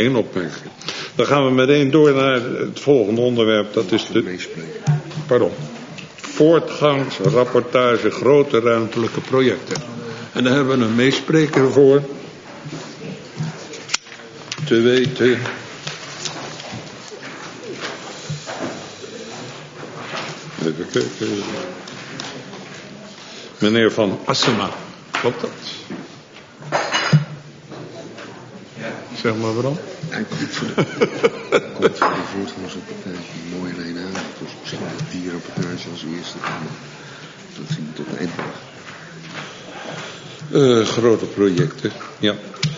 Geen opmerking. Dan gaan we meteen door naar het volgende onderwerp. Dat is de voortgangsrapportage grote ruimtelijke projecten. En daar hebben we een meespreker voor. Te weten. Even kijken. Meneer Van Assema. Klopt dat? Zeg maar waarom? Hij komt voor de voortgangsrapportage. Mooie reden. Het was misschien die rapportage als eerste. Dat ging tot de einde. Grote projecten, ja.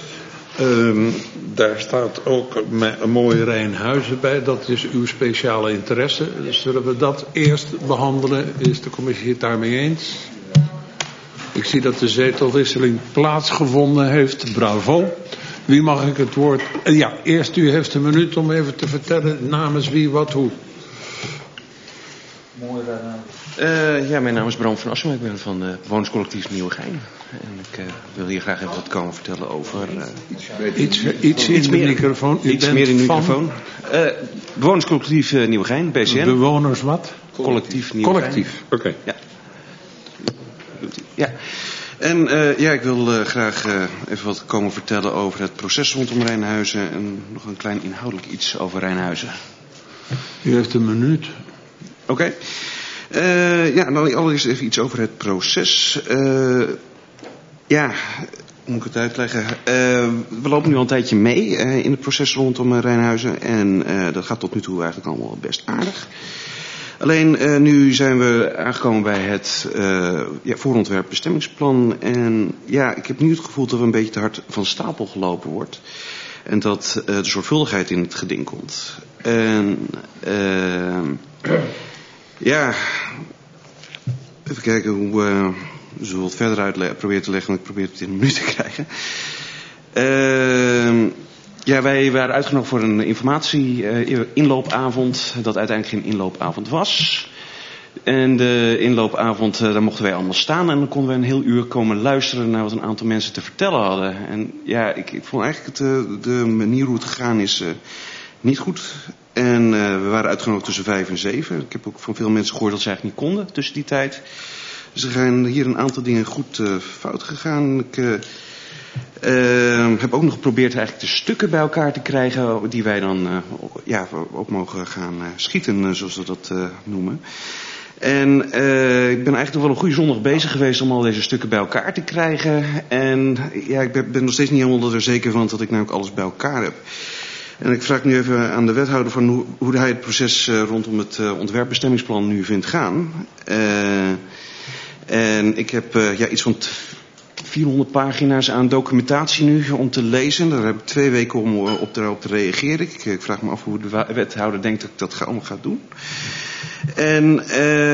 Daar staat ook een mooie Rijnhuizen bij. Dat is uw speciale interesse. Dus zullen we dat eerst behandelen? Is de commissie het daarmee eens? Ik zie dat de zetelwisseling plaatsgevonden heeft. Bravo. Wie mag ik het woord? Ja, eerst u heeft een minuut om even te vertellen namens wie, wat, hoe. Mooi ja, mijn naam is Bram van Assem. Ik ben van bewonerscollectief Nieuwegein. En ik wil hier graag even wat komen vertellen over... Iets in de microfoon. Iets meer in de microfoon. Bewonerscollectief Nieuwegein, BCN. Bewoners wat? Collectief Nieuwegein. Collectief, oké. Ja. Ja. En ik wil graag even wat komen vertellen over het proces rondom Rijnhuizen. En nog een klein inhoudelijk iets over Rijnhuizen. U heeft een minuut. Oké. Nou allereerst even iets over het proces. Moet ik het uitleggen? We lopen nu al een tijdje mee in het proces rondom Rijnhuizen. En dat gaat tot nu toe eigenlijk allemaal best aardig. Alleen nu zijn we aangekomen bij het voorontwerp bestemmingsplan. En ik heb nu het gevoel dat er een beetje te hard van stapel gelopen wordt. En dat de zorgvuldigheid in het geding komt. En even kijken hoe we wat verder proberen te leggen. Want ik probeer het in een minuut te krijgen. Wij waren uitgenodigd voor een inloopavond. Dat uiteindelijk geen inloopavond was. En de inloopavond, daar mochten wij allemaal staan. En dan konden we een heel uur komen luisteren naar wat een aantal mensen te vertellen hadden. En ik vond eigenlijk de manier hoe het gegaan is niet goed. En we waren uitgenodigd tussen 5 en 7. Ik heb ook van veel mensen gehoord dat ze eigenlijk niet konden tussen die tijd. Dus er zijn hier een aantal dingen goed fout gegaan. Ik heb ook nog geprobeerd eigenlijk de stukken bij elkaar te krijgen die wij dan ook mogen gaan schieten, zoals we dat noemen. En ik ben eigenlijk nog wel een goede zondag bezig geweest om al deze stukken bij elkaar te krijgen. En ik ben nog steeds niet helemaal er zeker van dat ik nou ook alles bij elkaar heb. En ik vraag nu even aan de wethouder van hoe hij het proces rondom het ontwerpbestemmingsplan nu vindt gaan. En ik heb iets van 400 pagina's aan documentatie nu om te lezen. Daar heb ik 2 weken om daarop te reageren. Ik vraag me af hoe de wethouder denkt dat ik dat allemaal ga doen. En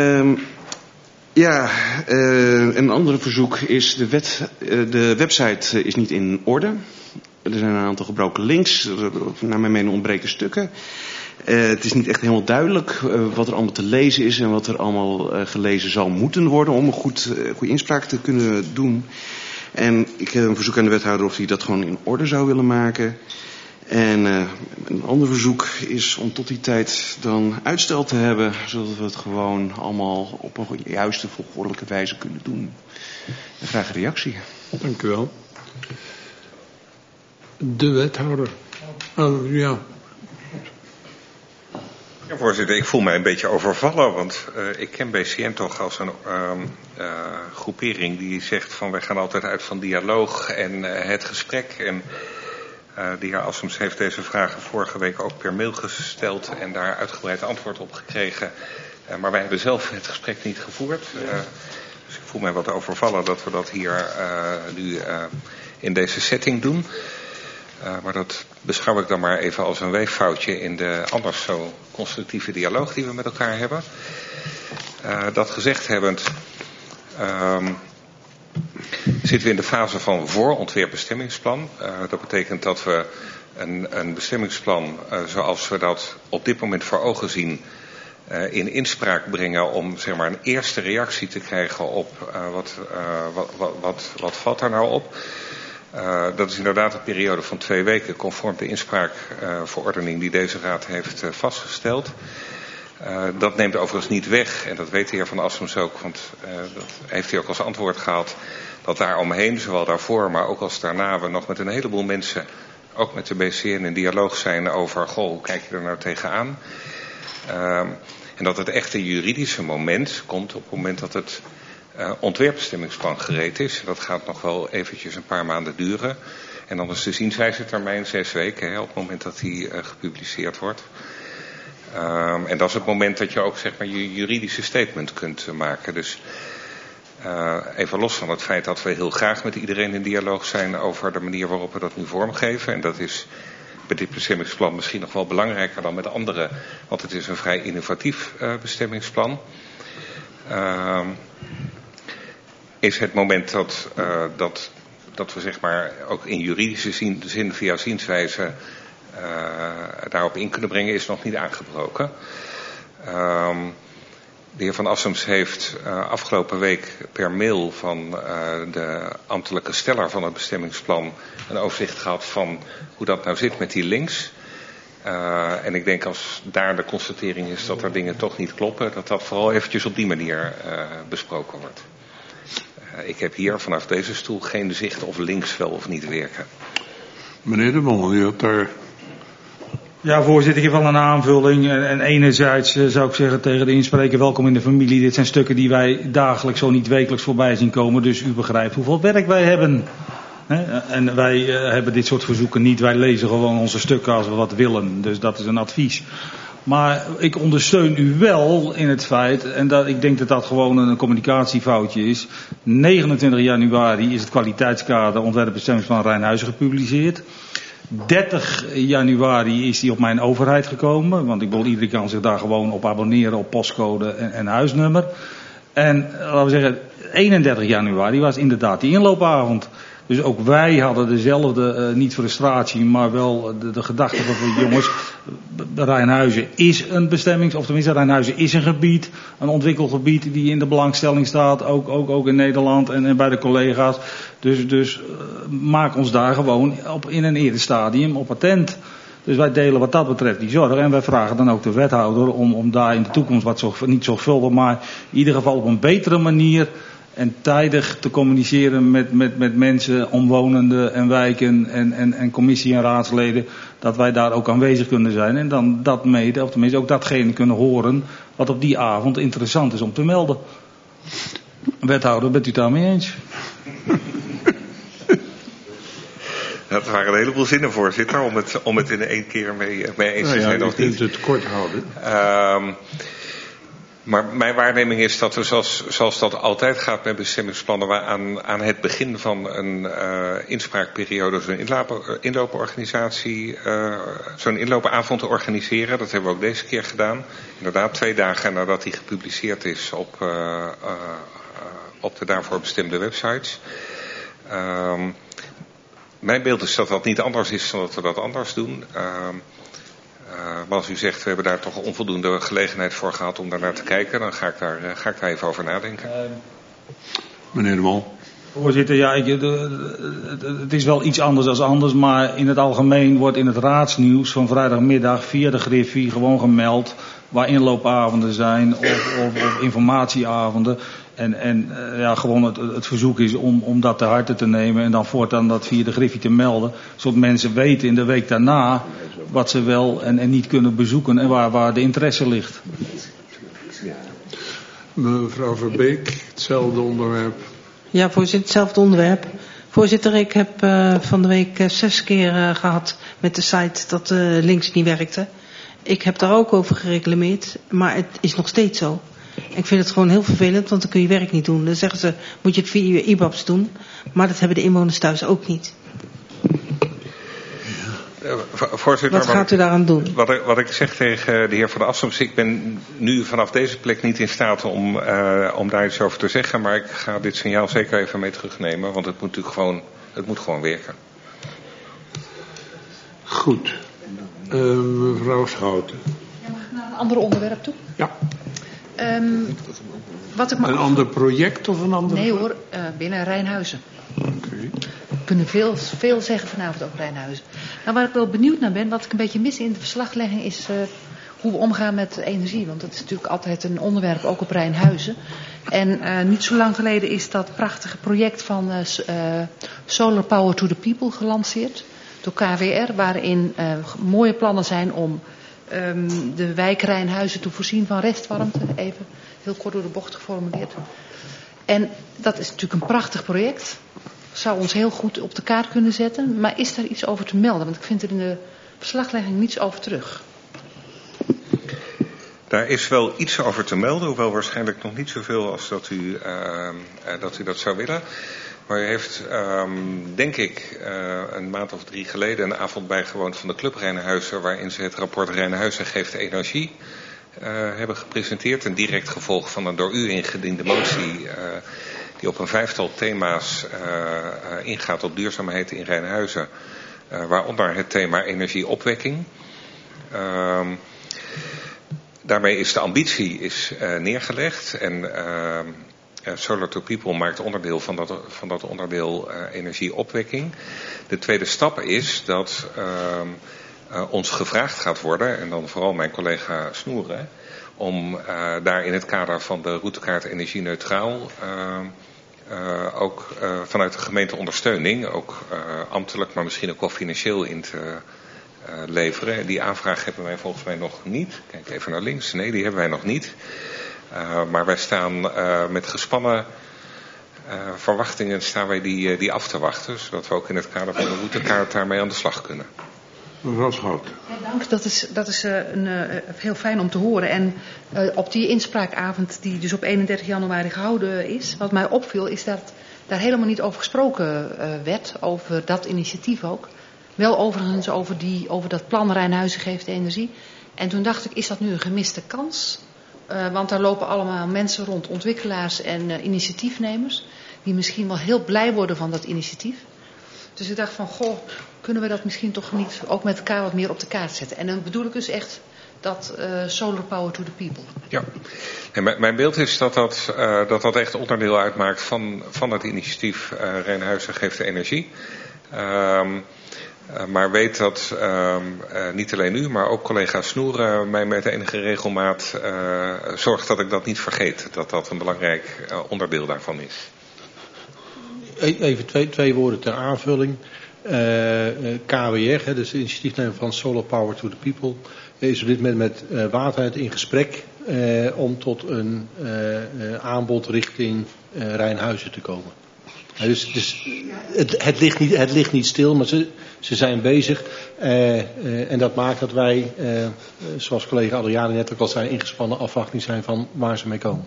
een andere verzoek is de website is niet in orde. Er zijn een aantal gebroken links. Naar mijn mening ontbreken stukken. Het is niet echt helemaal duidelijk wat er allemaal te lezen is en wat er allemaal gelezen zal moeten worden om een goede inspraak te kunnen doen. En ik heb een verzoek aan de wethouder of hij dat gewoon in orde zou willen maken. En een ander verzoek is om tot die tijd dan uitstel te hebben, zodat we het gewoon allemaal op een juiste volgordelijke wijze kunnen doen. En graag een reactie. Dank u wel. De wethouder. Ja, voorzitter, ik voel mij een beetje overvallen, want ik ken BCN toch als een groepering die zegt van wij gaan altijd uit van dialoog en het gesprek. En de heer Assems heeft deze vragen vorige week ook per mail gesteld en daar uitgebreid antwoord op gekregen. Maar wij hebben zelf het gesprek niet gevoerd. Dus ik voel mij wat overvallen dat we dat hier nu in deze setting doen. Maar dat beschouw ik dan maar even als een weeffoutje in de anders zo constructieve dialoog die we met elkaar hebben. Dat gezegd hebbend, zitten we in de fase van voorontwerpbestemmingsplan. Dat betekent dat we een bestemmingsplan zoals we dat op dit moment voor ogen zien in inspraak brengen om zeg maar een eerste reactie te krijgen op wat valt daar nou op. Dat is inderdaad een periode van 2 weken, conform de inspraakverordening die deze raad heeft vastgesteld. Dat neemt overigens niet weg, en dat weet de heer Van Assems ook, want dat heeft hij ook als antwoord gehad, dat daar omheen, zowel daarvoor, maar ook als daarna, we nog met een heleboel mensen, ook met de BCN, in dialoog zijn over, hoe kijk je er nou tegenaan? En dat het echte juridische moment komt op het moment dat het ontwerpbestemmingsplan gereed is. Dat gaat nog wel eventjes een paar maanden duren. En dan is de zienswijzetermijn 6 weken, op het moment dat die gepubliceerd wordt. En dat is het moment dat je ook zeg maar je juridische statement kunt maken. Dus even los van het feit dat we heel graag met iedereen in dialoog zijn over de manier waarop we dat nu vormgeven. En dat is bij dit bestemmingsplan misschien nog wel belangrijker dan met andere, want het is een vrij innovatief bestemmingsplan. Is het moment dat we zeg maar ook in juridische zin via zienswijze daarop in kunnen brengen, is nog niet aangebroken. De heer Van Assems heeft afgelopen week per mail van de ambtelijke steller van het bestemmingsplan een overzicht gehad van hoe dat nou zit met die links. En ik denk als daar de constatering is dat er dingen toch niet kloppen, dat dat vooral eventjes op die manier besproken wordt. Ik heb hier vanaf deze stoel geen zicht of links wel of niet werken. Meneer De Mol, u had daar... Ja, voorzitter, ik heb wel een aanvulling. En enerzijds zou ik zeggen tegen de inspreker, welkom in de familie. Dit zijn stukken die wij dagelijks, zo niet wekelijks voorbij zien komen. Dus u begrijpt hoeveel werk wij hebben. En wij hebben dit soort verzoeken niet. Wij lezen gewoon onze stukken als we wat willen. Dus dat is een advies. Maar ik ondersteun u wel in het feit, en ik denk dat dat gewoon een communicatiefoutje is. 29 januari is het kwaliteitskader ontwerpbestemmingsplan Rijnhuizen gepubliceerd. 30 januari is die op mijn overheid gekomen. Want ik wil iedereen kan zich daar gewoon op abonneren op postcode en huisnummer. En laten we zeggen, 31 januari was inderdaad die inloopavond. Dus ook wij hadden dezelfde, niet frustratie, maar wel de gedachte van jongens, Rijnhuizen is een of tenminste Rijnhuizen is een gebied, een ontwikkelgebied die in de belangstelling staat, ook in Nederland en bij de collega's. Dus maak ons daar gewoon in een eerder stadium op attent. Dus wij delen wat dat betreft die zorg. En wij vragen dan ook de wethouder om daar in de toekomst niet zorgvuldig, maar in ieder geval op een betere manier en tijdig te communiceren met mensen, omwonenden en wijken en commissie- en raadsleden, dat wij daar ook aanwezig kunnen zijn. En dan dat mede, of tenminste ook datgene kunnen horen wat op die avond interessant is om te melden. Wethouder, bent u het daarmee eens? Dat waren een heleboel zinnen, voorzitter, om het in 1 keer mee eens te zijn. Je kunt het kort houden. Maar mijn waarneming is dat we zoals dat altijd gaat met bestemmingsplannen, waar aan het begin van een inspraakperiode zo'n inlooporganisatie, zo'n inloopavond te organiseren. Dat hebben we ook deze keer gedaan. Inderdaad, 2 dagen nadat die gepubliceerd is op de daarvoor bestemde websites. Mijn beeld is dat dat niet anders is dan dat we dat anders doen. Maar als u zegt, we hebben daar toch onvoldoende gelegenheid voor gehad om daar naar te kijken, dan ga ik daar even over nadenken. Meneer De Mol. Voorzitter, ja, het is wel iets anders dan anders, maar in het algemeen wordt in het raadsnieuws van vrijdagmiddag via de Griffie gewoon gemeld waar inloopavonden zijn of informatieavonden. En gewoon het verzoek is om dat te harte te nemen en dan voortaan dat via de Griffie te melden. Zodat mensen weten in de week daarna wat ze wel en niet kunnen bezoeken en waar de interesse ligt. Mevrouw Verbeek, hetzelfde onderwerp. Ja, voorzitter, hetzelfde onderwerp. Voorzitter, ik heb van de week 6 keer gehad met de site dat de links niet werkte. Ik heb daar ook over gereclameerd, maar het is nog steeds zo. Ik vind het gewoon heel vervelend, want dan kun je werk niet doen. Dan zeggen ze, moet je het via je IBABs doen. Maar dat hebben de inwoners thuis ook niet. Voorzitter, wat gaat u daaraan doen? Wat ik zeg tegen de heer Van Assems, ik ben nu vanaf deze plek niet in staat om daar iets over te zeggen. Maar ik ga dit signaal zeker even mee terugnemen, want het moet natuurlijk gewoon werken. Goed. Mevrouw Schouten. Ja, mag ik naar een ander onderwerp toe? Ja. Een ander project of een ander? Nee hoor, binnen Rijnhuizen. Okay. kunnen veel zeggen vanavond over Rijnhuizen. Nou, waar ik wel benieuwd naar ben, wat ik een beetje mis in de verslaglegging is hoe we omgaan met energie. Want dat is natuurlijk altijd een onderwerp, ook op Rijnhuizen. En niet zo lang geleden is dat prachtige project van Solar Power to the People gelanceerd door KWR. Waarin mooie plannen zijn om de wijk Rijnhuizen te voorzien van restwarmte. Even heel kort door de bocht geformuleerd. En dat is natuurlijk een prachtig project. Zou ons heel goed op de kaart kunnen zetten. Maar is daar iets over te melden? Want ik vind er in de verslaglegging niets over terug. Daar is wel iets over te melden, hoewel waarschijnlijk nog niet zoveel als dat u dat zou willen. Maar u heeft, denk ik, een maand of 3 geleden een avond bijgewoond van de Club Rijnhuizen, waarin ze het rapport Rijnhuizen geeft energie hebben gepresenteerd. Een direct gevolg van een door u ingediende motie die op een 5-tal thema's ingaat op duurzaamheid in Rijnhuizen. Waaronder het thema energieopwekking. Daarmee is de ambitie neergelegd en Solar to People maakt onderdeel van dat onderdeel energieopwekking. De tweede stap is dat ons gevraagd gaat worden, en dan vooral mijn collega Snoeren, om daar in het kader van de routekaart energie-neutraal ook vanuit de gemeente ondersteuning, ook ambtelijk, maar misschien ook wel financieel in te leveren. Die aanvraag hebben wij volgens mij nog niet. Kijk even naar links. Nee, die hebben wij nog niet. Maar wij staan met gespannen verwachtingen staan wij die af te wachten. Zodat we ook in het kader van de routekaart daarmee aan de slag kunnen. Mevrouw Schout. Ja, dank. Dat is heel fijn om te horen. En op die inspraakavond die dus op 31 januari gehouden is. Wat mij opviel is dat daar helemaal niet over gesproken werd. Over dat initiatief ook. Wel overigens over dat plan Rijnhuizen geeft energie. En toen dacht ik, is dat nu een gemiste kans? Want daar lopen allemaal mensen rond, ontwikkelaars en initiatiefnemers. Die misschien wel heel blij worden van dat initiatief. Dus ik dacht van, kunnen we dat misschien toch niet ook met elkaar wat meer op de kaart zetten? En dan bedoel ik dus echt dat Solar Power to the People. Ja, en mijn beeld is dat echt onderdeel uitmaakt van het initiatief Rijnhuizen geeft energie. Maar weet dat niet alleen u, maar ook collega Snoeren mij met enige regelmaat zorgt dat ik dat niet vergeet. Dat een belangrijk onderdeel daarvan is. Even twee woorden ter aanvulling. KWR, dus de initiatiefnemer van Solar Power to the People, is op dit moment met Waterheid in gesprek om tot een aanbod richting Rijnhuizen te komen. Dus het ligt niet stil, maar ze zijn bezig. En dat maakt dat wij, zoals collega Adriaan net ook al zei, ingespannen afwachting zijn van waar ze mee komen.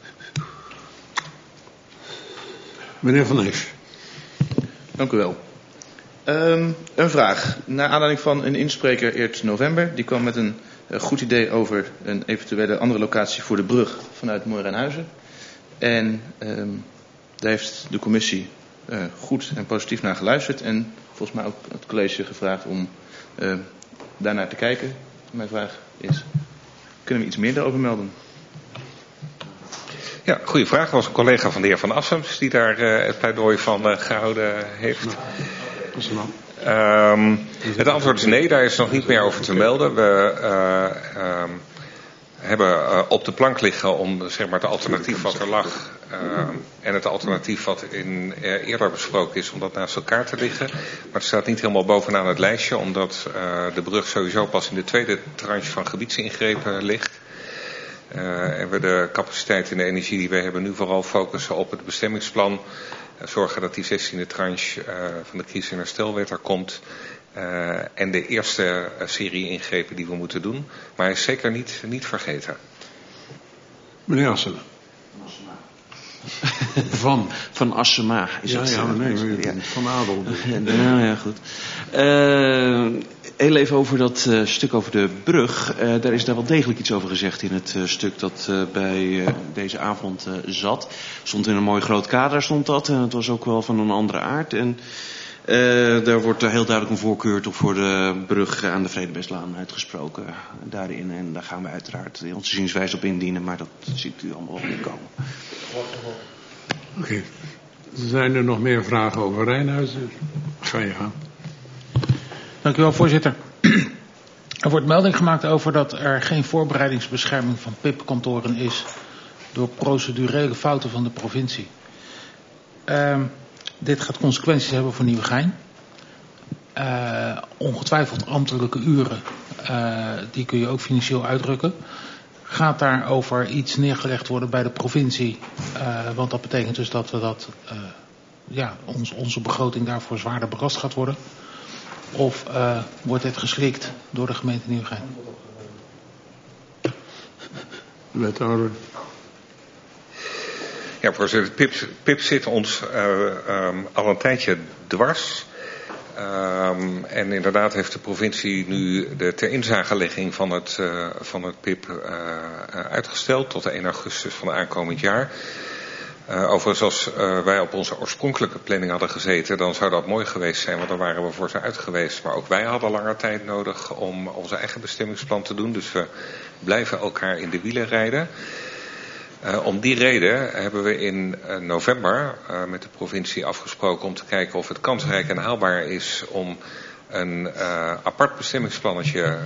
Meneer Van Esch. Dank u wel. Een vraag. Naar aanleiding van een inspreker eerder november. Die kwam met een goed idee over een eventuele andere locatie voor de brug vanuit Mooi Rijnhuizen. En daar heeft de commissie goed en positief naar geluisterd. En volgens mij ook het college gevraagd om daarnaar te kijken. Mijn vraag is, kunnen we iets meer daarover melden? Ja, goede vraag. Er was een collega van de heer Van Assems die daar het pleidooi van gehouden heeft. Het antwoord is nee, daar is nog niet meer over te melden. We hebben op de plank liggen om zeg maar, het alternatief wat er lag en het alternatief wat eerder besproken is, om dat naast elkaar te liggen. Maar het staat niet helemaal bovenaan het lijstje, omdat de brug sowieso pas in de tweede tranche van gebiedsingrepen ligt. En we de capaciteit en de energie die we hebben nu vooral focussen op het bestemmingsplan. Zorgen dat die 16e tranche van de crisis- en herstelwet er komt. En de eerste serie ingrepen die we moeten doen. Maar hij is zeker niet vergeten. Meneer Assema. Van Assema is het. Ja, van Adel. Ja, goed. Heel even over dat stuk over de brug. Daar is daar wel degelijk iets over gezegd in het stuk dat bij deze avond zat. Stond in een mooi groot kader stond dat. En het was ook wel van een andere aard. En daar wordt heel duidelijk een voorkeur toch voor de brug aan de Vredebestlaan uitgesproken daarin. En daar gaan we uiteraard onze zienswijze op indienen. Maar dat ziet u allemaal wel niet komen. Oké. Zijn er nog meer vragen over Rijnhuizen? Ga je gaan. Dank u wel, voorzitter. Er wordt melding gemaakt over dat er geen voorbereidingsbescherming van PIP-kantoren is door procedurele fouten van de provincie. Dit gaat consequenties hebben voor Nieuwegein. Ongetwijfeld ambtelijke uren, die kun je ook financieel uitdrukken. Gaat daarover iets neergelegd worden bij de provincie? Want dat betekent dus dat we onze begroting daarvoor zwaarder belast gaat worden. Of wordt dit geslikt door de gemeente Nieuwegein? Wethouder. Ja, voorzitter, PIP zit ons al een tijdje dwars. En inderdaad heeft de provincie nu de ter inzagelegging van het PIP uitgesteld tot de 1 augustus van aankomend jaar. Overigens, als wij op onze oorspronkelijke planning hadden gezeten, dan zou dat mooi geweest zijn, want dan waren we voor ze uit geweest. Maar ook wij hadden langer tijd nodig om onze eigen bestemmingsplan te doen, dus we blijven elkaar in de wielen rijden. Om die reden hebben we in november met de provincie afgesproken om te kijken of het kansrijk en haalbaar is om een apart bestemmingsplannetje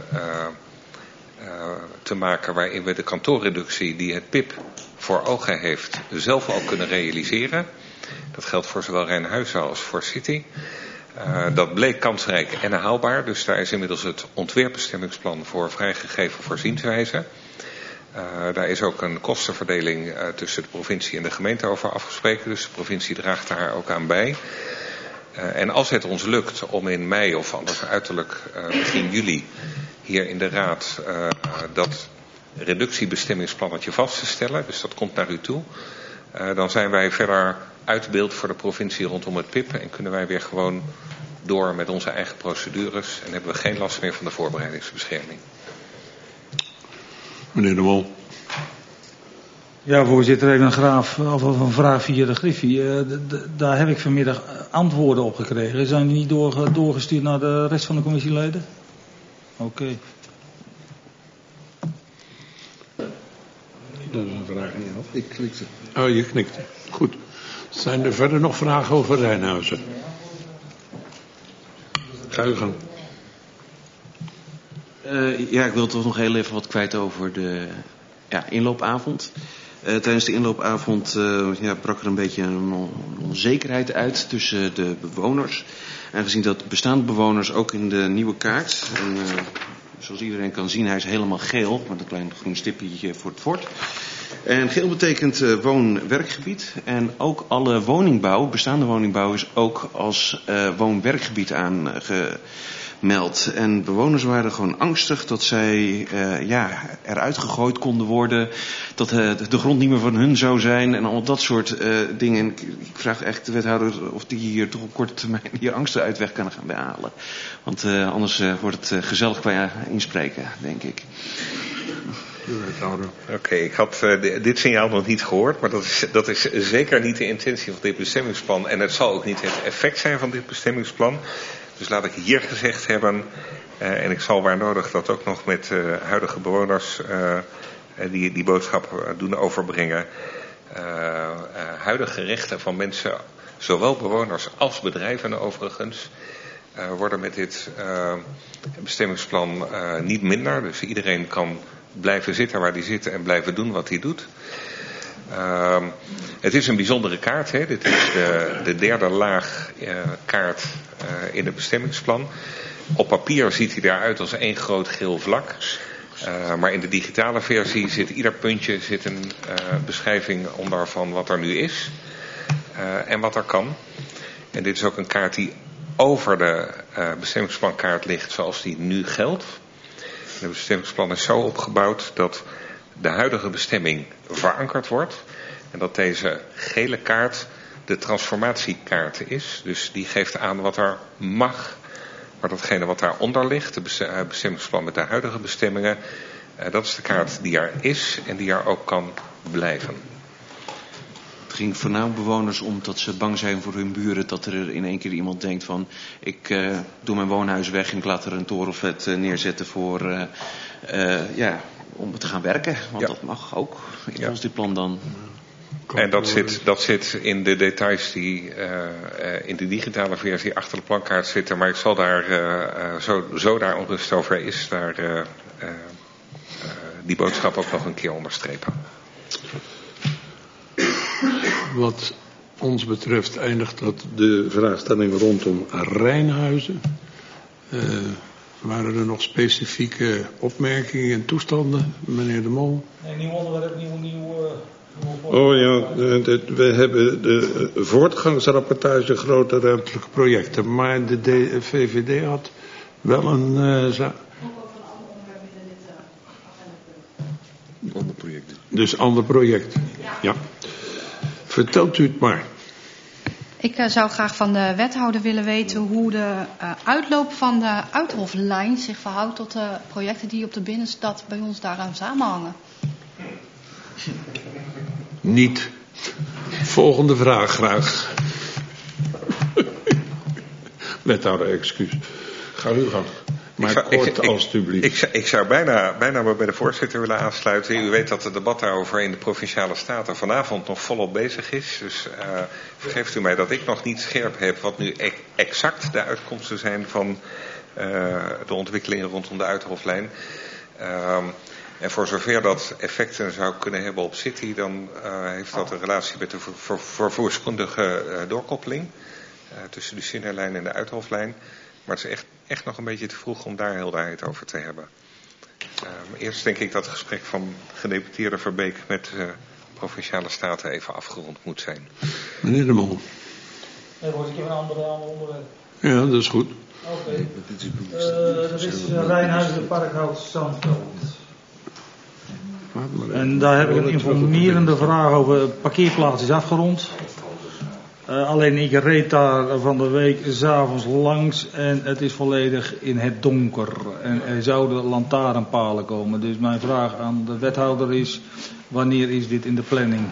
te maken waarin we de kantoorreductie die het PIP voor ogen heeft zelf ook kunnen realiseren. Dat geldt voor zowel Rijnhuizen als voor City. Dat bleek kansrijk en haalbaar, dus daar is inmiddels het ontwerpbestemmingsplan voor vrijgegeven voor zienswijze. Daar is ook een kostenverdeling tussen de provincie en de gemeente over afgesproken. Dus de provincie draagt daar ook aan bij. En als het ons lukt om in mei of anders uiterlijk begin juli hier in de raad dat reductiebestemmingsplannetje vast te stellen, dus dat komt naar u toe, dan zijn wij verder uit beeld voor de provincie rondom het PIP en kunnen wij weer gewoon door met onze eigen procedures en hebben we geen last meer van de voorbereidingsbescherming. Meneer De Wol. Ja, voorzitter, even een vraag via de Griffie. Daar heb ik vanmiddag antwoorden op gekregen. Zijn die niet doorgestuurd naar de rest van de commissieleden? Oké. Dat is een vraag niet af. Ik knikte. Oh, je knikt. Goed. Zijn er verder nog vragen over Rijnhuizen? Ga u gang. Ik wil toch nog heel even wat kwijt over de inloopavond. Tijdens de inloopavond brak er een beetje een onzekerheid uit tussen de bewoners. Aangezien dat bestaande bewoners ook in de nieuwe kaart, en, zoals iedereen kan zien, hij is helemaal geel, met een klein groen stipje voor het fort. En geel betekent woon-werkgebied. En ook alle woningbouw, bestaande woningbouw, is ook als woon-werkgebied aangemeld. En bewoners waren gewoon angstig dat zij eruit gegooid konden worden. Dat de grond niet meer van hun zou zijn. En al dat soort dingen. Ik vraag echt de wethouder of die hier toch op korte termijn hier angsten uit weg kan gaan behalen. Want anders wordt het gezellig qua inspreken, denk ik. Oké, ik had dit signaal nog niet gehoord, maar dat is zeker niet de intentie van dit bestemmingsplan. En het zal ook niet het effect zijn van dit bestemmingsplan. Dus laat ik hier gezegd hebben, en ik zal waar nodig dat ook nog met huidige bewoners die boodschap doen overbrengen. Huidige rechten van mensen, zowel bewoners als bedrijven overigens, worden met dit bestemmingsplan niet minder. Dus iedereen kan blijven zitten waar hij zit en blijven doen wat hij doet. Het is een bijzondere kaart. Hè? Dit is de derde laag kaart in het bestemmingsplan. Op papier ziet hij eruit als één groot geel vlak. Maar in de digitale versie zit ieder puntje een beschrijving onder van wat er nu is. En wat er kan. En dit is ook een kaart die over de bestemmingsplankaart ligt zoals die nu geldt. Het bestemmingsplan is zo opgebouwd dat de huidige bestemming verankerd wordt. En dat deze gele kaart de transformatiekaart is. Dus die geeft aan wat er mag. Maar datgene wat daaronder ligt, het bestemmingsplan met de huidige bestemmingen, dat is de kaart die er is en die er ook kan blijven. Het ging voornamelijk bewoners om dat ze bang zijn voor hun buren. Dat er in één keer iemand denkt van, ik doe mijn woonhuis weg en ik laat er een torenflat neerzetten voor, om te gaan werken. Want dat mag ook volgens dit plan dan. En dat zit in de details die in de digitale versie achter de plankaart zitten. Maar ik zal daar, zo daar onrust over is, daar die boodschap ook nog een keer onderstrepen. Wat ons betreft eindigt dat de vraagstelling rondom Rijnhuizen. Waren er nog specifieke opmerkingen en toestanden, meneer De Mol? Nee, nieuw onderwerp, nieuw. Oh ja, we hebben de voortgangsrapportage grote ruimtelijke projecten. Maar de VVD had wel een... Ander project. Dus ander project. Ja. Vertelt u het maar. Ik zou graag van de wethouder willen weten hoe de uitloop van de Uithoflijn zich verhoudt tot de projecten die op de binnenstad bij ons daaraan samenhangen. Niet. Volgende vraag graag. Wethouder, excuus. Ga u gang. Maar kort alstublieft. Ik zou bijna maar bij de voorzitter willen aansluiten. U weet dat het debat daarover in de Provinciale Staten vanavond nog volop bezig is. Dus vergeeft u mij dat ik nog niet scherp heb wat nu exact de uitkomsten zijn van de ontwikkelingen rondom de Uithoflijn. En voor zover dat effecten zou kunnen hebben op City, dan heeft dat een relatie met de vervoerskundige doorkoppeling tussen de Sinnerlijn en de Uithoflijn. Maar het is echt nog een beetje te vroeg om daar helderheid over te hebben. Eerst denk ik dat het gesprek van gedeputeerde Verbeek met de Provinciale Staten even afgerond moet zijn. Meneer De Mol. Nee, ik heb een ander onderwerp. Ja, dat is goed. Oké. Dat is Rijnhuizen Parkhout Zandveld. En daar heb ik een informerende vraag over. Parkeerplaats is afgerond. Alleen ik reed daar van de week 's avonds langs en het is volledig in het donker. En er zouden lantaarnpalen komen. Dus mijn vraag aan de wethouder is, wanneer is dit in de planning?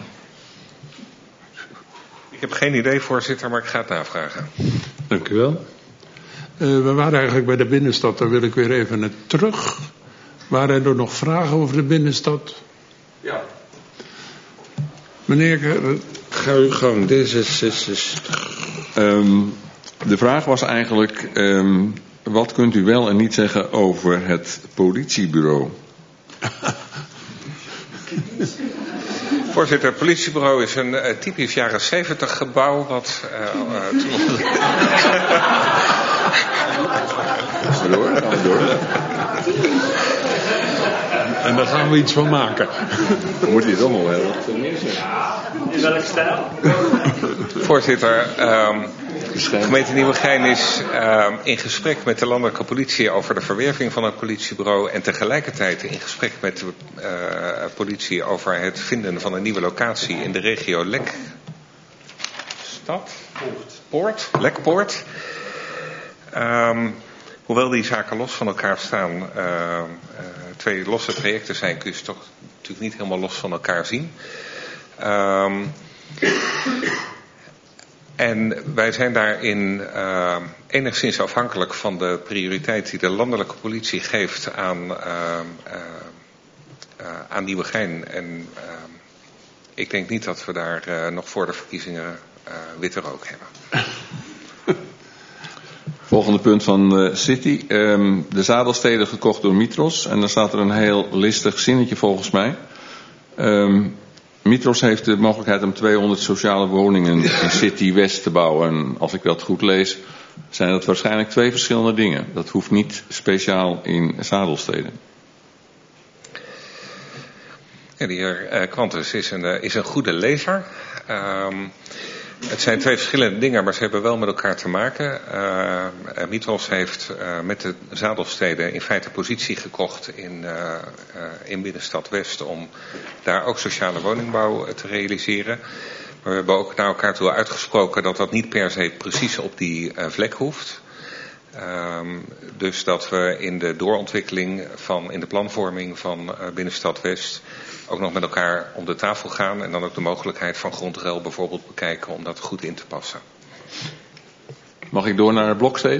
Ik heb geen idee, voorzitter, maar ik ga het navragen. Dank u wel. We waren eigenlijk bij de binnenstad, daar wil ik weer even naar terug. Waren er nog vragen over de binnenstad? Ja. Meneer, ga uw gang, D66. De vraag was eigenlijk, wat kunt u wel en niet zeggen over het politiebureau? Voorzitter, het politiebureau is een typisch jaren 70 gebouw wat... Gaan we door. En daar gaan we iets van maken. Dan moet je het allemaal hebben. In welke stijl? Voorzitter, gemeente Nieuwegein is in gesprek met de landelijke politie over de verwerving van het politiebureau en tegelijkertijd in gesprek met de politie over het vinden van een nieuwe locatie in de regio Lekpoort. Hoewel die zaken los van elkaar staan, twee losse trajecten zijn, kun je ze toch natuurlijk niet helemaal los van elkaar zien. En wij zijn daarin enigszins afhankelijk van de prioriteit die de landelijke politie geeft aan Nieuwegein. En ik denk niet dat we daar nog voor de verkiezingen witte rook hebben. Volgende punt van City. De zadelsteden gekocht door Mitros. En dan staat er een heel listig zinnetje volgens mij. Mitros heeft de mogelijkheid om 200 sociale woningen in City West te bouwen. En als ik dat goed lees, zijn dat waarschijnlijk twee verschillende dingen. Dat hoeft niet speciaal in zadelsteden. Ja, de heer Quantus is een goede lezer. Het zijn twee verschillende dingen, maar ze hebben wel met elkaar te maken. Mitros heeft met de zadelsteden in feite positie gekocht in Binnenstad West om daar ook sociale woningbouw te realiseren. Maar we hebben ook naar elkaar toe uitgesproken dat dat niet per se precies op die vlek hoeft. Dus dat we in de doorontwikkeling in de planvorming van Binnenstad West ook nog met elkaar om de tafel gaan en dan ook de mogelijkheid van grondruil bijvoorbeeld bekijken om dat goed in te passen. Mag ik door naar Bloksteden?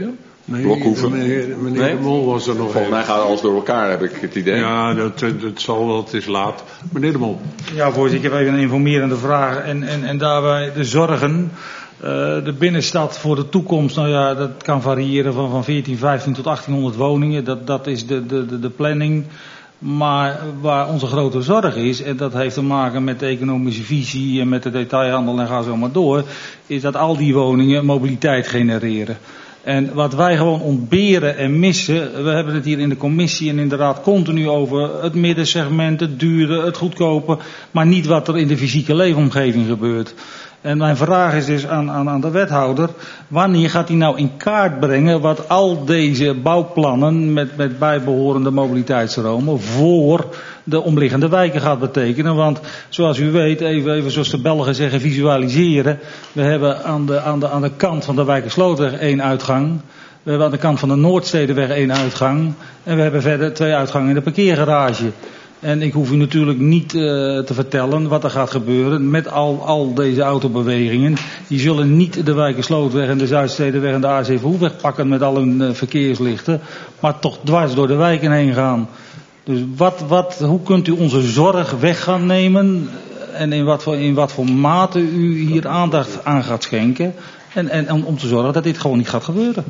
Blokhoeven? Meneer de Mol was er nog Volgens mij gaat alles door elkaar, heb ik het idee. Ja, dat zal wel, het is laat. Meneer de Mol. Ja, voorzitter, ik heb even een informerende vraag. En daarbij de zorgen. De binnenstad voor de toekomst, nou ja, dat kan variëren van 1415 tot 1800 woningen. Dat is de planning. Maar waar onze grote zorg is, en dat heeft te maken met de economische visie en met de detailhandel en ga zo maar door, is dat al die woningen mobiliteit genereren. En wat wij gewoon ontberen en missen, we hebben het hier in de commissie en in de raad continu over het middensegment, het dure, het goedkope, maar niet wat er in de fysieke leefomgeving gebeurt. En mijn vraag is dus aan de wethouder, wanneer gaat hij nou in kaart brengen wat al deze bouwplannen met bijbehorende mobiliteitsstromen voor de omliggende wijken gaat betekenen? Want zoals u weet, even zoals de Belgen zeggen, visualiseren. We hebben aan de kant van de Wijkerslootweg 1 uitgang. We hebben aan de kant van de Noordstedenweg 1 uitgang. En we hebben verder 2 uitgangen in de parkeergarage. En ik hoef u natuurlijk niet te vertellen wat er gaat gebeuren met al deze autobewegingen. Die zullen niet de Wijkerslootweg en de Zuidstedenweg en de A7-weg pakken met al hun verkeerslichten. Maar toch dwars door de wijken heen gaan. Dus hoe kunt u onze zorg weg gaan nemen? En in wat voor mate u hier aandacht aan gaat schenken? En om te zorgen dat dit gewoon niet gaat gebeuren.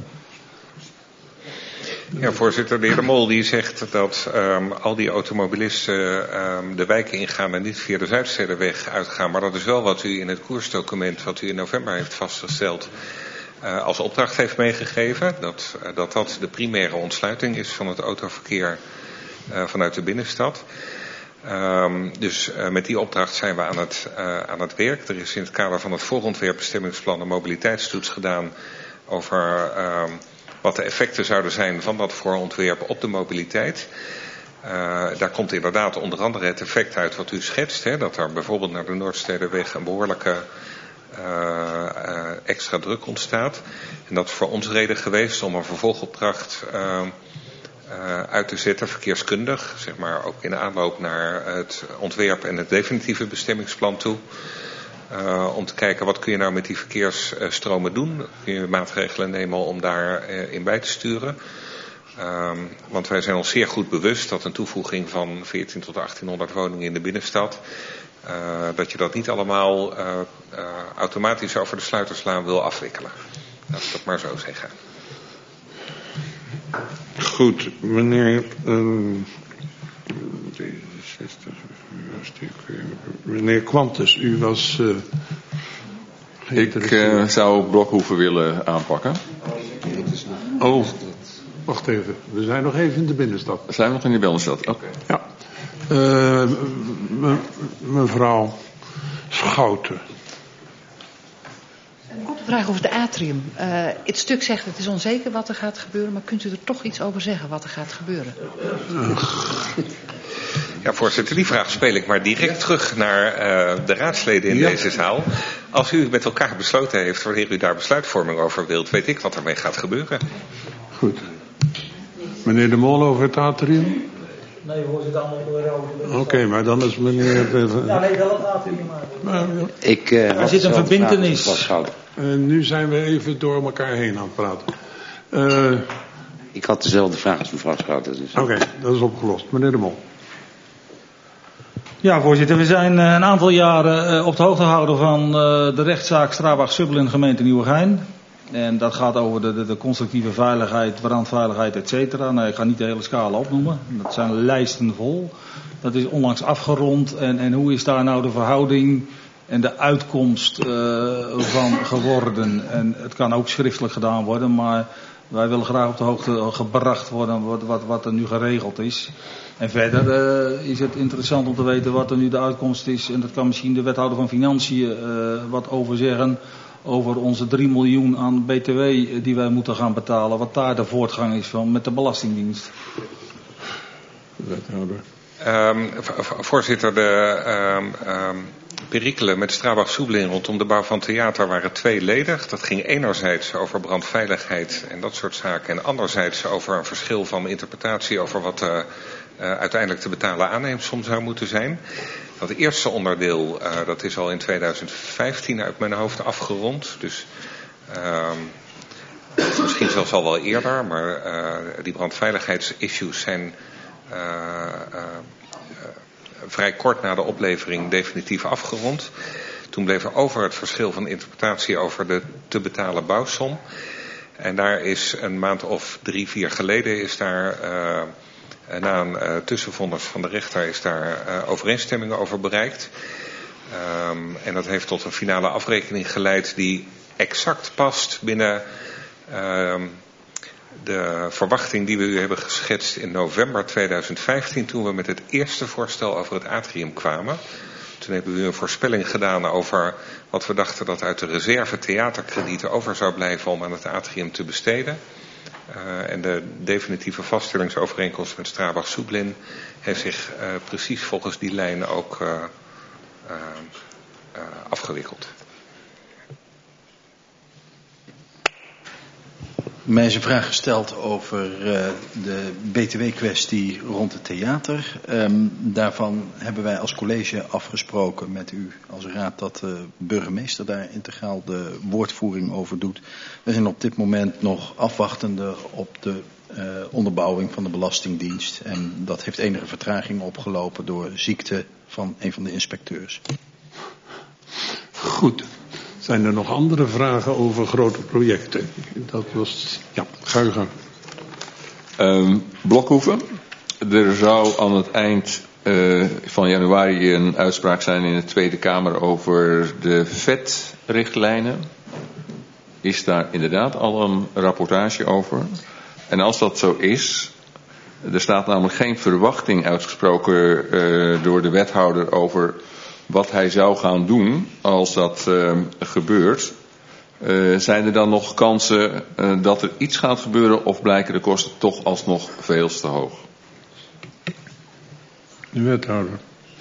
Ja, voorzitter, de heer De Mol die zegt dat al die automobilisten de wijken ingaan en niet via de Zuidstedenweg uitgaan. Maar dat is wel wat u in het koersdocument wat u in november heeft vastgesteld als opdracht heeft meegegeven. Dat de primaire ontsluiting is van het autoverkeer vanuit de binnenstad. Dus met die opdracht zijn we aan het werk. Er is in het kader van het voorontwerpbestemmingsplan een mobiliteitstoets gedaan over wat de effecten zouden zijn van dat voorontwerp op de mobiliteit. Daar komt inderdaad onder andere het effect uit wat u schetst. Hè, dat er bijvoorbeeld naar de Noordstedenweg een behoorlijke extra druk ontstaat. En dat is voor ons reden geweest om een vervolgopdracht uit te zetten, verkeerskundig. Zeg maar ook in aanloop naar het ontwerp en het definitieve bestemmingsplan toe. Om te kijken wat kun je nou met die verkeersstromen doen. Kun je maatregelen nemen om daarin bij te sturen. Want wij zijn ons zeer goed bewust dat een toevoeging van 14 tot 1800 woningen in de binnenstad, dat je dat niet allemaal automatisch over de Sluiterslaan wil afwikkelen. Laat ik dat maar zo zeggen. Goed, meneer meneer Quantus, u was ik zou Blokhoeven willen aanpakken. Oh, wacht even. We zijn nog even in de binnenstad. Zijn we nog in de binnenstad? Oké. Ja. Mevrouw Schouten. Een korte vraag over de atrium. Het stuk zegt het is onzeker wat er gaat gebeuren, maar kunt u er toch iets over zeggen wat er gaat gebeuren? Ja, voorzitter, die vraag speel ik maar direct terug naar de raadsleden in deze zaal. Als u met elkaar besloten heeft wanneer u daar besluitvorming over wilt, weet ik wat ermee gaat gebeuren. Goed. Meneer De Mol over het atrium? Nee, voorzitter, allemaal Oké, maar dan is meneer... Ja, nee, wel het atrium maar. Er zit een verbintenis. Nu zijn we even door elkaar heen aan het praten. Ik had dezelfde vraag als mevrouw Schouten. Dus. Oké, dat is opgelost. Meneer De Mol. Ja, voorzitter, we zijn een aantal jaren op de hoogte gehouden van de rechtszaak Strabag-Subbelen gemeente Nieuwegein. En dat gaat over de constructieve veiligheid, brandveiligheid, et cetera. Nou, ik ga niet de hele scala opnoemen. Dat zijn lijsten vol. Dat is onlangs afgerond. En hoe is daar nou de verhouding en de uitkomst van geworden? En het kan ook schriftelijk gedaan worden, maar wij willen graag op de hoogte gebracht worden wat er nu geregeld is. En verder is het interessant om te weten wat er nu de uitkomst is. En dat kan misschien de wethouder van Financiën wat over zeggen. Over onze 3 miljoen aan BTW die wij moeten gaan betalen. Wat daar de voortgang is van met de Belastingdienst. Wethouder. Voorzitter, de perikelen met Strabag-Subbelen rondom de bouw van het theater waren tweeledig. Dat ging enerzijds over brandveiligheid en dat soort zaken. En anderzijds over een verschil van interpretatie over wat uiteindelijk te betalen aanneemsom zou moeten zijn. Dat eerste onderdeel, dat is al in 2015 uit mijn hoofd afgerond. Dus misschien zelfs al wel eerder, maar die brandveiligheidsissues zijn vrij kort na de oplevering definitief afgerond. Toen bleef er over het verschil van interpretatie over de te betalen bouwsom. En daar is een maand of 3-4 geleden is daar na een tussenvonnis van de rechter is daar overeenstemming over bereikt. En dat heeft tot een finale afrekening geleid die exact past binnen de verwachting die we u hebben geschetst in november 2015... toen we met het eerste voorstel over het atrium kwamen. Toen hebben we u een voorspelling gedaan over wat we dachten dat uit de reserve theaterkredieten over zou blijven om aan het atrium te besteden. En de definitieve vaststellingsovereenkomst met Strabag-Soeblin heeft zich precies volgens die lijn ook afgewikkeld. Mij is een vraag gesteld over de btw-kwestie rond het theater. Daarvan hebben wij als college afgesproken met u als raad dat de burgemeester daar integraal de woordvoering over doet. We zijn op dit moment nog afwachtende op de onderbouwing van de Belastingdienst. En dat heeft enige vertraging opgelopen door ziekte van een van de inspecteurs. Goed. Zijn er nog andere vragen over grote projecten? Dat was... Ja, ga u gang. Blokhoeven. Er zou aan het eind van januari een uitspraak zijn in de Tweede Kamer over de vetrichtlijnen. Is daar inderdaad al een rapportage over? En als dat zo is, er staat namelijk geen verwachting uitgesproken door de wethouder over wat hij zou gaan doen als dat gebeurt. Zijn er dan nog kansen dat er iets gaat gebeuren of blijken de kosten toch alsnog veel te hoog? De wethouder.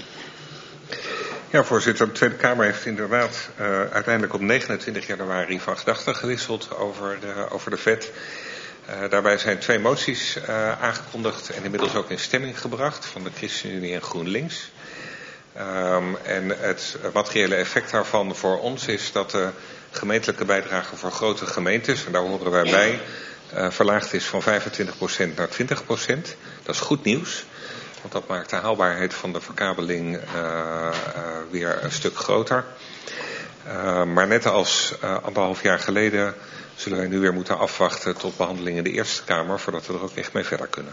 Ja, voorzitter. De Tweede Kamer heeft inderdaad uiteindelijk op 29 januari van gedachten gewisseld over de vet. Daarbij zijn 2 moties aangekondigd en inmiddels ook in stemming gebracht van de ChristenUnie en GroenLinks. En het materiële effect daarvan voor ons is dat de gemeentelijke bijdrage voor grote gemeentes, en daar horen wij bij, verlaagd is van 25% naar 20%. Dat is goed nieuws, want dat maakt de haalbaarheid van de verkabeling weer een stuk groter. Maar net als 1,5 jaar geleden zullen wij nu weer moeten afwachten tot behandeling in de Eerste Kamer, voordat we er ook echt mee verder kunnen.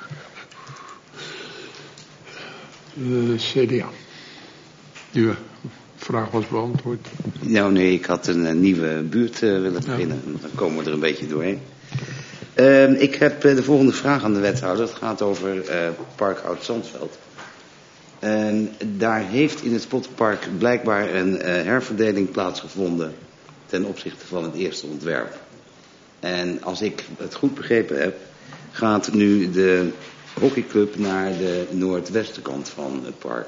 CDA. Uw vraag was beantwoord. Nou nee, ik had een nieuwe buurt willen beginnen. Ja. Dan komen we er een beetje doorheen. Ik heb de volgende vraag aan de wethouder. Het gaat over Park Oud-Zandveld. Daar heeft in het Spotpark blijkbaar een herverdeling plaatsgevonden ten opzichte van het eerste ontwerp. En als ik het goed begrepen heb, gaat nu de hockeyclub naar de noordwestenkant van het park.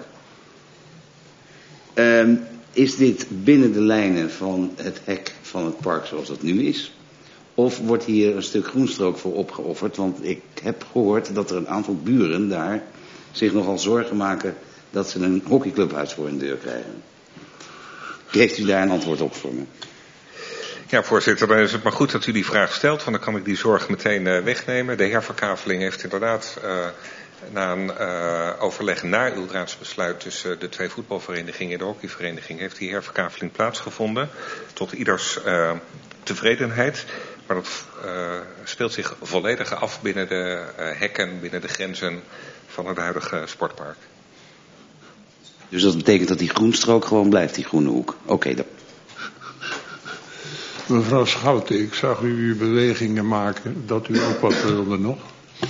Is dit binnen de lijnen van het hek van het park zoals dat nu is? Of wordt hier een stuk groenstrook voor opgeofferd? Want ik heb gehoord dat er een aantal buren daar zich nogal zorgen maken dat ze een hockeyclubhuis voor hun deur krijgen. Heeft u daar een antwoord op voor me? Ja, voorzitter, dan is het maar goed dat u die vraag stelt, want dan kan ik die zorg meteen wegnemen. De herverkaveling heeft inderdaad na een overleg na uw raadsbesluit tussen de 2 voetbalverenigingen en de hockeyvereniging heeft die herverkaveling plaatsgevonden. Tot ieders tevredenheid. Maar dat speelt zich volledig af binnen de hekken, binnen de grenzen van het huidige sportpark. Dus dat betekent dat die groenstrook gewoon blijft, die groene hoek. Oké, dan. Mevrouw Schouten, ik zag u uw bewegingen maken. Dat u ook wat wilde nog.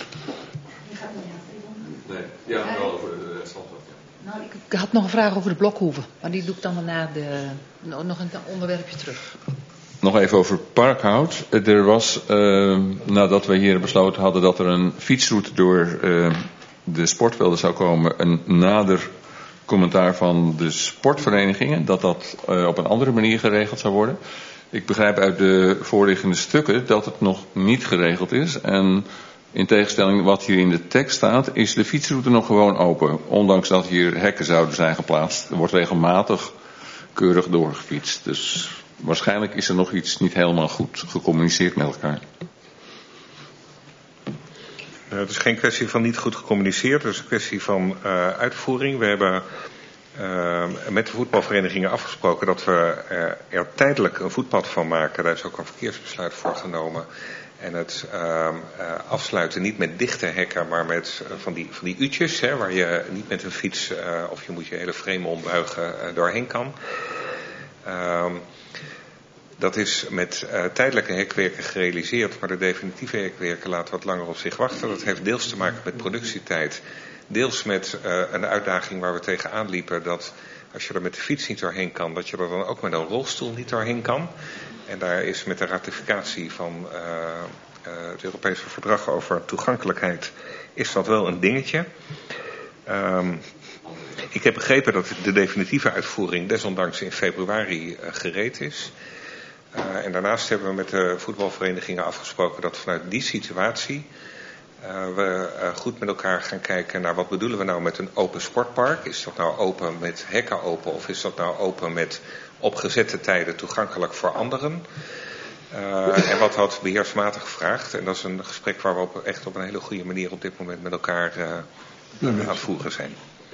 Nee, ja, wel over de standpunt. Ja. Nou, ik had nog een vraag over de Blokhoeven. Maar die doe ik dan daarna nog een onderwerpje terug. Nog even over Parkhout. Er was, nadat we hier besloten hadden dat er een fietsroute door de sportvelden zou komen, een nader commentaar van de sportverenigingen, dat op een andere manier geregeld zou worden. Ik begrijp uit de voorliggende stukken dat het nog niet geregeld is. En in tegenstelling wat hier in de tekst staat, is de fietsroute nog gewoon open. Ondanks dat hier hekken zouden zijn geplaatst. Er wordt regelmatig keurig doorgefietst. Dus Waarschijnlijk is er nog iets niet helemaal goed gecommuniceerd met elkaar. Het is geen kwestie van niet goed gecommuniceerd, het is een kwestie van uitvoering. We hebben met de voetbalverenigingen afgesproken dat we er tijdelijk een voetpad van maken. Daar is ook een verkeersbesluit voor genomen. En het afsluiten niet met dichte hekken, maar met van die u'tjes, waar je niet met een fiets of je moet je hele frame ombuigen doorheen kan. Dat is met tijdelijke hekwerken gerealiseerd, maar de definitieve hekwerken laten wat langer op zich wachten. Dat heeft deels te maken met productietijd, deels met een uitdaging waar we tegenaan liepen, dat als je er met de fiets niet doorheen kan, dat je er dan ook met een rolstoel niet doorheen kan. En daar is met de ratificatie van het Europese verdrag over toegankelijkheid, is dat wel een dingetje. Ik heb begrepen dat de definitieve uitvoering desondanks in februari gereed is. En daarnaast hebben we met de voetbalverenigingen afgesproken dat vanuit die situatie we goed met elkaar gaan kijken naar wat bedoelen we nou met een open sportpark. Is dat nou open met hekken open of is dat nou open met op gezette tijden toegankelijk voor anderen? En wat had beheersmatig gevraagd. En dat is een gesprek waar we echt op een hele goede manier op dit moment met elkaar aan het voeren zijn.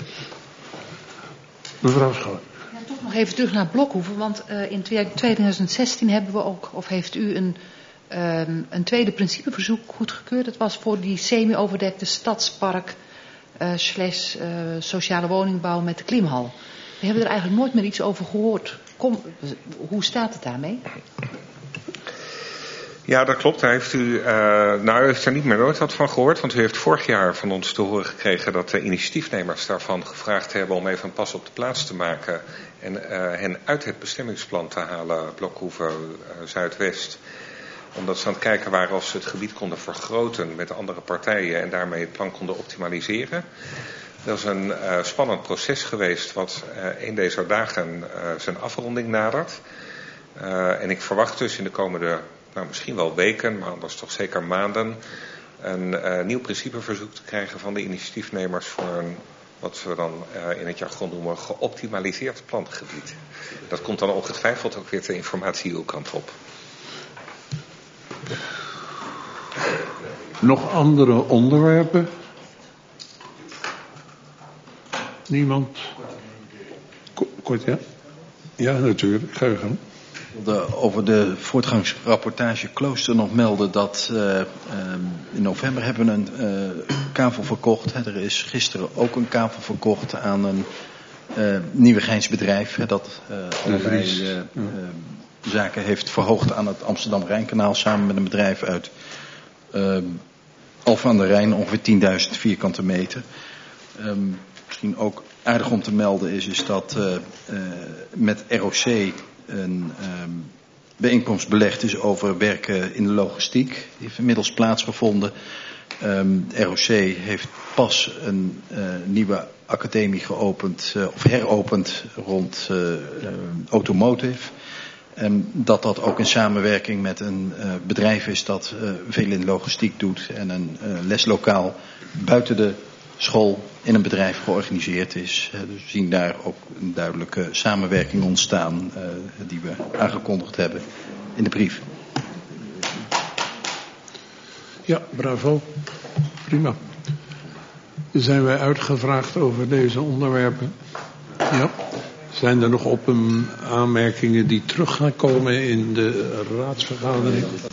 Mevrouw Schoon. Ja, toch nog even terug naar Blokhoeven, want in 2016 hebben we ook, of heeft u een tweede principeverzoek goedgekeurd. Dat was voor die semi-overdekte stadspark / sociale woningbouw met de klimhal. We hebben er eigenlijk nooit meer iets over gehoord. Hoe staat het daarmee? Ja, dat klopt. U heeft er niet meer nooit wat van gehoord. Want u heeft vorig jaar van ons te horen gekregen dat de initiatiefnemers daarvan gevraagd hebben om even een pas op de plaats te maken. En hen uit het bestemmingsplan te halen, Blokhoeven Zuidwest. Omdat ze aan het kijken waren of ze het gebied konden vergroten met andere partijen en daarmee het plan konden optimaliseren. Dat is een spannend proces geweest wat een deze dagen zijn afronding nadert. En ik verwacht dus in de komende, misschien wel weken, maar anders toch zeker maanden, een nieuw principeverzoek te krijgen van de initiatiefnemers voor een, wat we dan in het jargon noemen, geoptimaliseerd plangebied. Dat komt dan ongetwijfeld ook weer ter informatie uw kant op. Nog andere onderwerpen? Niemand? Kort, ja? Ja, natuurlijk. Ga je gang. Over de voortgangsrapportage Klooster nog melden dat in november hebben we een kavel verkocht. Er is gisteren ook een kavel verkocht aan een Nieuwegeins bedrijf dat allerlei zaken heeft verhoogd aan het Amsterdam-Rijnkanaal samen met een bedrijf uit Alphen aan de Rijn, ongeveer 10.000 vierkante meter. Misschien ook aardig om te melden is dat met ROC een bijeenkomst belegd is over werken in de logistiek. Die heeft inmiddels plaatsgevonden. ROC heeft pas een nieuwe academie geopend of heropend rond automotive. Dat ook in samenwerking met een bedrijf is dat veel in logistiek doet en een leslokaal buiten de school in een bedrijf georganiseerd is. Dus we zien daar ook een duidelijke samenwerking ontstaan die we aangekondigd hebben in de brief. Ja, bravo. Prima. Zijn wij uitgevraagd over deze onderwerpen? Ja. Zijn er nog aanmerkingen die terug gaan komen in de raadsvergadering?